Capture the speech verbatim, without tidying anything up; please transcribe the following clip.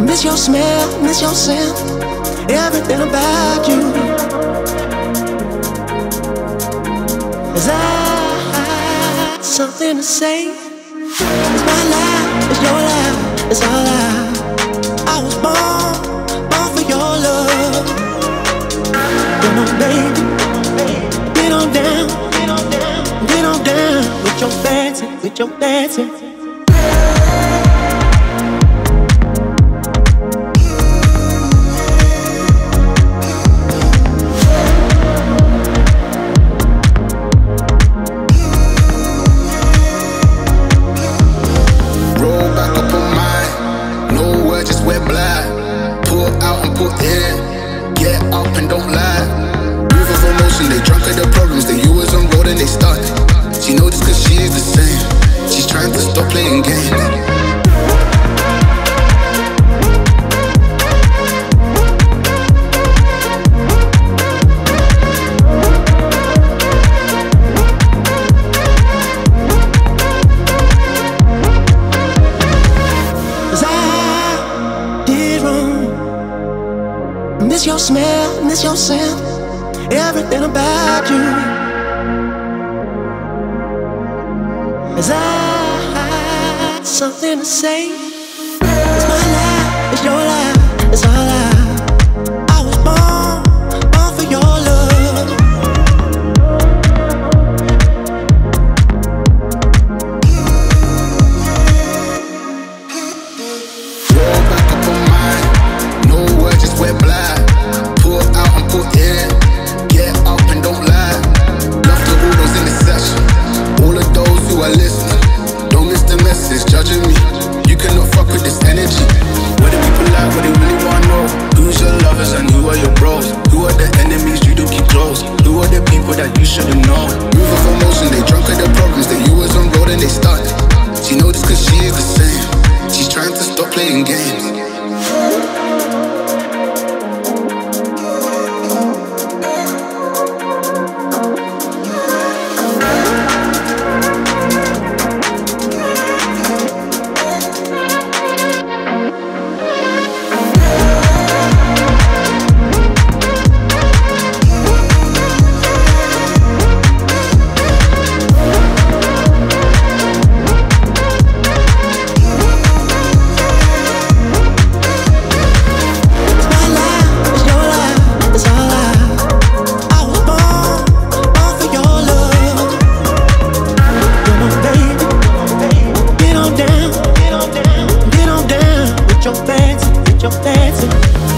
Miss your smell, miss your scent, everything about you. Cause I got something to say. It's my life, it's your life, it's our life. I was born, born for your love. Come on, baby, get on down, get on down, get on down with your fancy, with your fancy. Miss your smell, miss your scent, everything about you. Cause I got something to say. It's my life, it's your life, it's our life. I was born, born for your love. Roll back up on mine, no words, just wear black. Pull out and put in, get up and don't lie. Love to all those in the session, all of those who are listening. Don't miss the message, judging me. You cannot fuck with this energy. What do people like, what they really wanna know? Who's your lovers and who are your bros? Who are the enemies you don't keep close? Who are the people that you shouldn't know? Moving for motion, they drunk at the problems. That you was on road and they started. She knows this cause she is the same. She's trying to stop playing games. Your fancy, with your fancy.